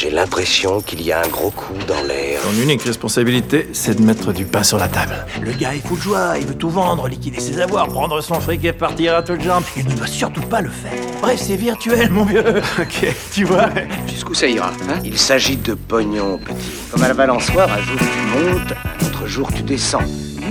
J'ai l'impression qu'il y a un gros coup dans l'air. Ton unique responsabilité, c'est de mettre du pain sur la table. Le gars est fou de joie, il veut tout vendre, liquider ses avoirs, prendre son fric et partir à toutes jambes. Il ne doit surtout pas le faire. Bref, c'est virtuel, mon vieux. Ok, tu vois. Jusqu'où ça ira, hein? Il s'agit de pognon, petit. Comme à la balançoire, un jour tu montes, un autre jour tu descends.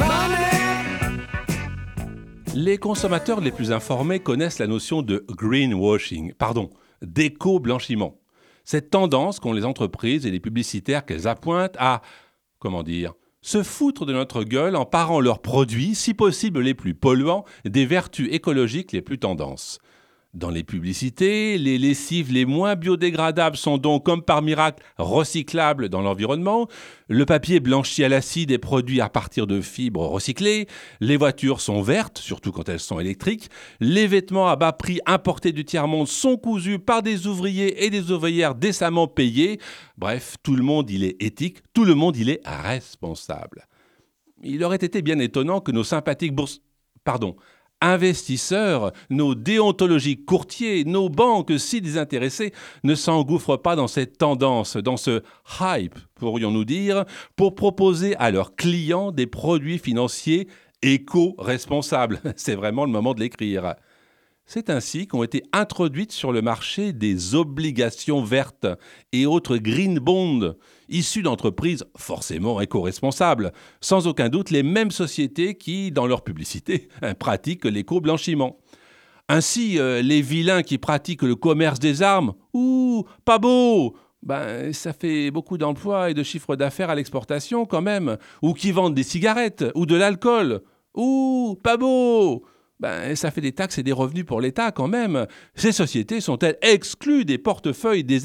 Les consommateurs les plus informés connaissent la notion de greenwashing, d'éco-blanchiment. Cette tendance qu'ont les entreprises et les publicitaires qu'elles appointent à, se foutre de notre gueule en parant leurs produits, si possible les plus polluants, des vertus écologiques les plus tendances. Dans les publicités, les lessives les moins biodégradables sont donc, comme par miracle, recyclables dans l'environnement. Le papier blanchi à l'acide est produit à partir de fibres recyclées. Les voitures sont vertes, surtout quand elles sont électriques. Les vêtements à bas prix importés du tiers-monde sont cousus par des ouvriers et des ouvrières décemment payés. Bref, tout le monde, il est éthique, tout le monde, il est responsable. Il aurait été bien étonnant que nos sympathiques investisseurs, nos déontologiques courtiers, nos banques si désintéressées ne s'engouffrent pas dans cette tendance, dans ce hype, pourrions-nous dire, pour proposer à leurs clients des produits financiers éco-responsables. C'est vraiment le moment de l'écrire. C'est ainsi qu'ont été introduites sur le marché des obligations vertes et autres green bonds, issus d'entreprises forcément éco-responsables, sans aucun doute les mêmes sociétés qui, dans leur publicité, pratiquent l'éco-blanchiment. Ainsi, les vilains qui pratiquent le commerce des armes, pas beau, ça fait beaucoup d'emplois et de chiffre d'affaires à l'exportation quand même, ou qui vendent des cigarettes ou de l'alcool, pas beau, ça fait des taxes et des revenus pour l'État quand même. Ces sociétés sont-elles exclues des portefeuilles des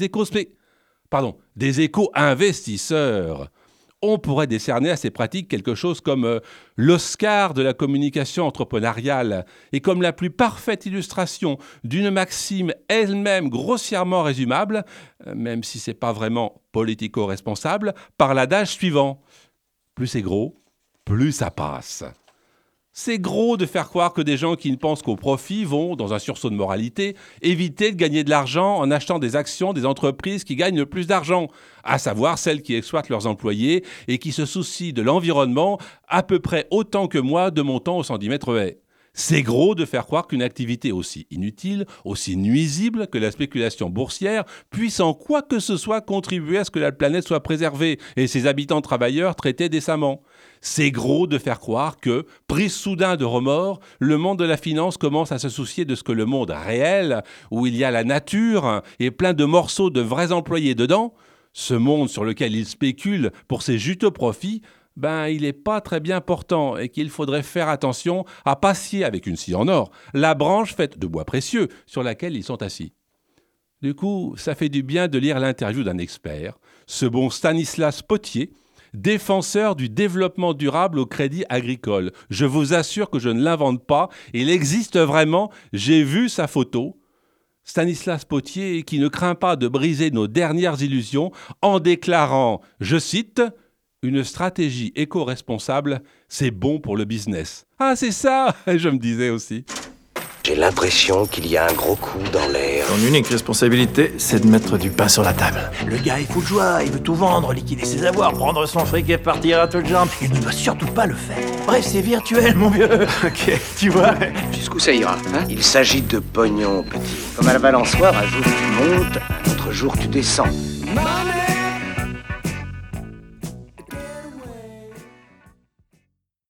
éco-investisseurs? On pourrait décerner à ces pratiques quelque chose comme l'Oscar de la communication entrepreneuriale et comme la plus parfaite illustration d'une maxime elle-même grossièrement résumable, même si c'est pas vraiment politico-responsable, par l'adage suivant. Plus c'est gros, plus ça passe. C'est gros de faire croire que des gens qui ne pensent qu'au profit vont, dans un sursaut de moralité, éviter de gagner de l'argent en achetant des actions des entreprises qui gagnent le plus d'argent, à savoir celles qui exploitent leurs employés et qui se soucient de l'environnement à peu près autant que moi de mon temps au centimètre haie. C'est gros de faire croire qu'une activité aussi inutile, aussi nuisible que la spéculation boursière puisse en quoi que ce soit contribuer à ce que la planète soit préservée et ses habitants travailleurs traités décemment. C'est gros de faire croire que, pris soudain de remords, le monde de la finance commence à se soucier de ce que le monde réel, où il y a la nature et plein de morceaux de vrais employés dedans, ce monde sur lequel il spécule pour ses juteux profits, il n'est pas très bien portant et qu'il faudrait faire attention à pas scier avec une scie en or la branche faite de bois précieux sur laquelle ils sont assis. Du coup, ça fait du bien de lire l'interview d'un expert, ce bon Stanislas Potier, défenseur du développement durable au Crédit Agricole. Je vous assure que je ne l'invente pas, il existe vraiment, j'ai vu sa photo. Stanislas Potier qui ne craint pas de briser nos dernières illusions en déclarant, je cite, « Une stratégie éco-responsable, c'est bon pour le business. » Ah, c'est ça, je me disais aussi. J'ai l'impression qu'il y a un gros coup dans l'air. Ton unique responsabilité, c'est de mettre du pain sur la table. Le gars est fou de joie, il veut tout vendre, liquider ses avoirs, prendre son fric et partir à toutes jambes. Il ne doit surtout pas le faire. Bref, c'est virtuel, mon vieux. Ok, tu vois. Jusqu'où ça ira, hein? Il s'agit de pognon, petit. Comme à la balançoire, un jour tu montes, un autre jour tu descends. Money!